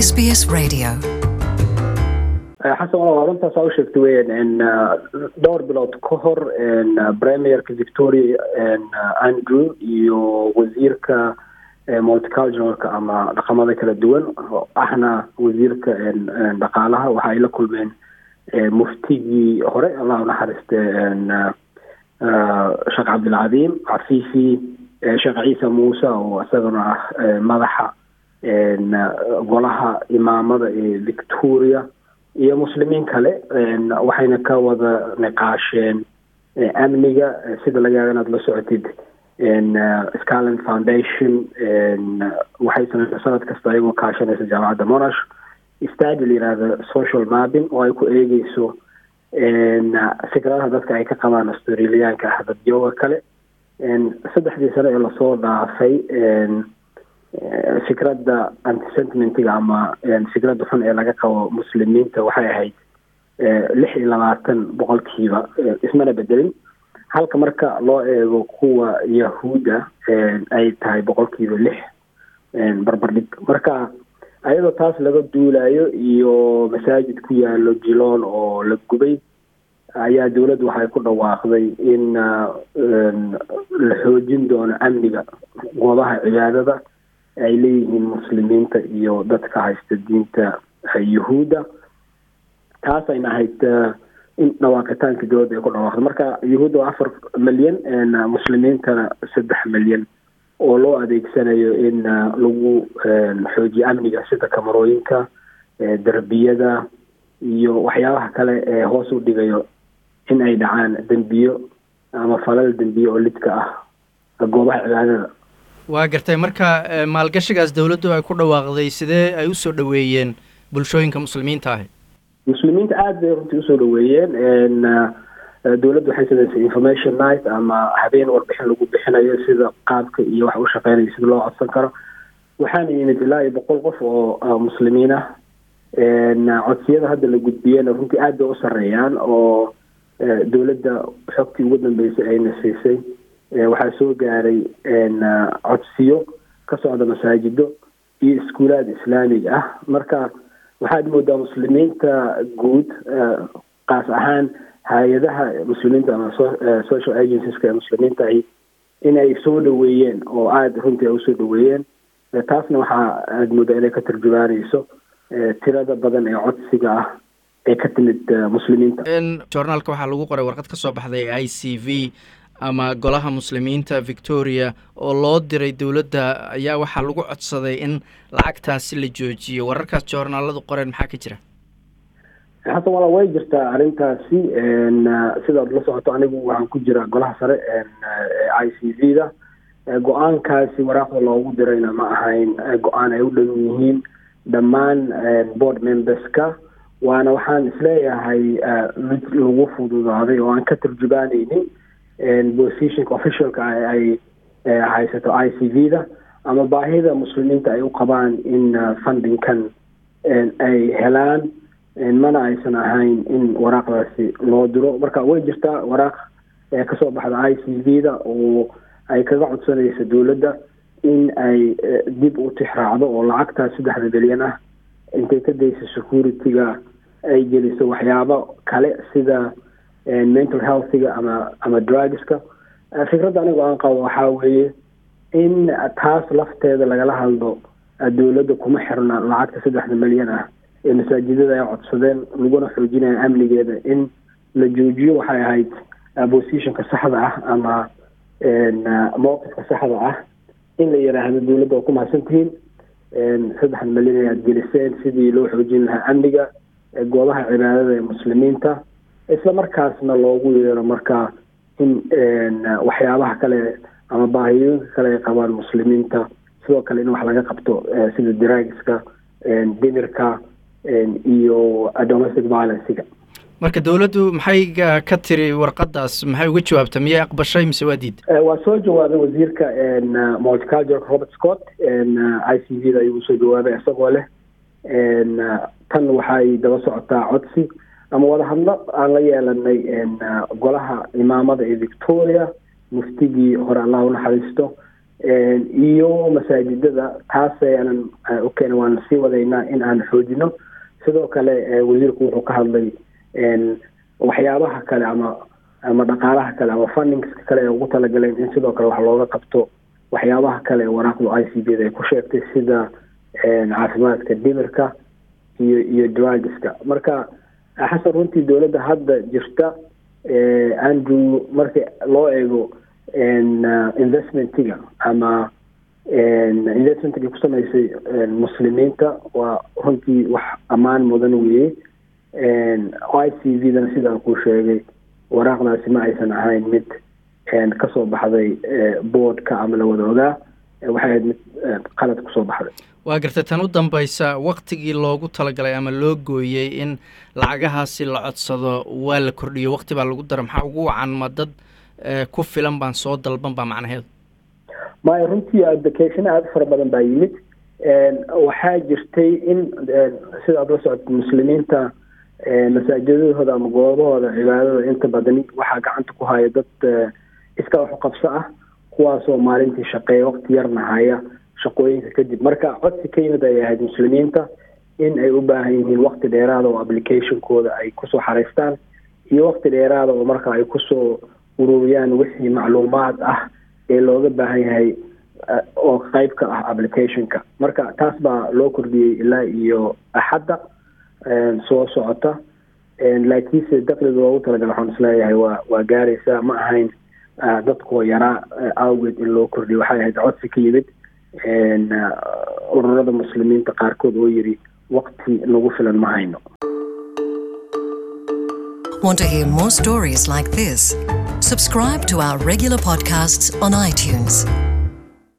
SBS Radio. حسب والله أنت سأو شفتوين إن دور بلاد كهر إن بريمير كفيكتوريا إن أندرو يو وزير ك مولتكالجنال كأما رقم ذلك الدول إحنا وزير كإن بقالها وحاي لكل من مفتي هراء الله نحرست إن شيخ عبد العظيم عفيفي شيخ عيسى موسى وأسرنا مدحة إن قولها إمامة فيكتوريا iyo muslimiin kale waxayna ka wada niqaasheen amniga sida laga yaabo inaad la socotid Scotland Foundation waxay sanad kasta ay u kaashanaysaa jaamacadda Monash study leeyahay social mapping oo ay ku eegayso fikradaha dadka ay ka qabaan Australiaanka dadyoga kale saddexdii sano ee la soo dhaafay fikradda anti-sentimentiga ama fikradda xun ee laga qabo muslimiinta waxay ahayd 26% ismana bedelin halka marka loo eego kuwa yahuuda ay tahay 6% barbardhig marka ayadoo taas laga duulayo iyo masaajid ku yaalo Jiloon oo la gubay ayaa dawladdu waxay ku dhawaaqday in la xoojin doono amniga goobaha cibaadada ay leeyihiin muslimiinta iyo dadka haysta diinta yahuuda taas ay nahayd in dhawaaqitaanka dawladda ay ku dhawaaqdo marka yahuuda 4 milyan muslimiintana 3 milyan oo loo adeegsanayo in lagu xoojiyo amniga sida kamarooyinka darbiyada iyo waxyaabaha kale ee hoos u dhigayo in ay dhacaan dambiyo ama falal dambiyo oo lidka ah goobaha cibaadada waa gartay marka maalgashigaas dawladdu ay ku dhawaaqday sidee ay u soo dhaweeyeen bulshooyinka muslimiinta ah muslimiinta aad bay runtii u soo dhaweeyeen dawladdu waxay sameysay information night ama habeen warbixin lagu bixinayo sida qaabka iyo wax u shaqeynaya sida loo codsan karo waxaana yimid ilaa 100 qof oo muslimiin ah codsiyada hadda la gudbiyeen runtii aad bay u sareeyaan oo dawladda xogtii ugu dambeysay ayna siisay waxaa soo gaaray codsiyo ka socda masaajido iyo iskuulaad islaamiga ah marka waxaad moodaa muslimiinta guud qaas ahaan hay'adaha muslimiinta ama social agencies ka muslimiinta inay soo dhaweeyeen oo aad runtii u soo dhaweeyeen taasna waxaa aad moodaa inay ka tarjumaanayso tirada badan ee codsiga ah ee ka timid muslimiinta journalka waxaa lagu qoray warqad ka soo baxday ICV ama golaha muslimiinta Victoria oo loo diray dawladda ayaa waxaa lagu codsaday in lacagtaasi la joojiyo wararkaas joornaaladu qoreen maxaa ka jira hadda wala way jirtaa arintaasi sida la socoto anigu waxaan ku jira golaha sare ICV-da go'aankaasi waraaqda loogu dirayna ma ahayn go'aan ay u dhan yihiin dhammaan board memberska waana waxaan isleeyahay mid lagu fududaaday oo aan ka tarjumaanaynin positionka officialka ay haysato ICV-da ama baahida muslimiinta ay u qabaan in fundingkan ay helaan mana aysan ahayn in waraaqdaasi loo diro marka way jirtaa waraaq ka soo baxda ICV-da oo ay kaga codsanayso dawladda in ay dib u tixraacdo oo lacagtaas 3 bilyan ah intay ka dayso security-ga ay geliso waxyaabo kale sida mental health-ga ama drugska fikradda anigu aan qabo waxaa weeye in taas lafteeda lagala hadlo dawladda kuma xirna lacagta 3 milyan ah ee masaajidada ay codsadeen laguna xoojinayo amnigeeda in la joojiyo waxay ahayd positionka saxda ah ama mowqifka saxda ah in la yiraahdo dawladda oo ku mahadsantihiin 3 milyan ayaad geliseen sidii loo xoojin lahaa amniga goobaha cibaadada ee muslimiinta isla markaasna loogu yeero markaa in waxyaabaha kale ama baahiyooyinka kale ay qabaan muslimiinta sidoo kale in wax laga qabto sida drugska dimirka iyo domestic violence-ga marka dawladdu maxay ka tiri warqadaas maxay uga jawaabtay miyay aqbashay mise waa diid waa soo jawaabay wasiirka multicultural Robert Scott ICV-da ayuu soo jawaabay isagoo leh tan waxay daba socotaa codsi ama wada hadlo aan la yeelanay golaha imaamada ee Victoria muftigii hore Allah u naxariisto iyo masaajidada taas ayaanan ukeen waan sii wadaynaa in aan xoojino sidoo kale wasiirku wuxuu ka hadlay waxyaabaha kale ama dhaqaalaha kale ama fundingska kale ee ugu talagaleen in sidoo kale wax looga qabto waxyaabaha kale ee waraaqdu ICB-da ay ku sheegtay sida caafimaadka dhimirka iyo drugska marka xasan runtii dowladda hadda jirta Andrew markii loo eego investmentiga ama investmentiga ku samaysay muslimiinta waa runtii wax ammaan mudan weeye ICV-dan sidaan ku sheegay waraaqdaasi ma aysan ahayn mid kasoo baxday boardka ama la wada ogaa waxay ahayd mid qalad kusoo baxday waa gartay tan u dambaysa waqtigii loogu talagalay ama loo gooyey in lacagahaasi la codsado waa la kordhiyo waqti baa lagu dara maxaa ugu wacan ma dad ku filan baan soo dalban baa macnaheedu maya runtii application aada fara badan baa yimid waxaa jirtay in sida aad la socota muslimiinta masaajidadooda ama goobahooda cibaadada inta badani waxaa gacanta ku haya dad iska wax u qabso ah kuwaasoo maalintii shaqeeya waqti yarna haya shaqooyinka kadib marka codsi ka yimid ay ahayd muslimiinta in ay u baahan yihiin waqti dheeraada oo applicationkooda ay kusoo xaraystaan iyo waqti dheeraada oo marka ay kusoo ururiyaan wixii macluumaad ah ee looga baahan yahay oo qayb ka ah applicationka marka taas baa loo kordhiyey ilaa iyo axadda soo socota laakiinse dakhliga loogu talagalay waxaan isleeyahay waa gaaraysaa ma ahayn dadkoo yaraa awgeed in loo kordhiyo waxay ahayd codsi ka yimid ururada muslimiinta qaarkood oo yiri waqti nagu filan ma hayno. Want to hear more stories like this? Subscribe to our regular podcasts on iTunes.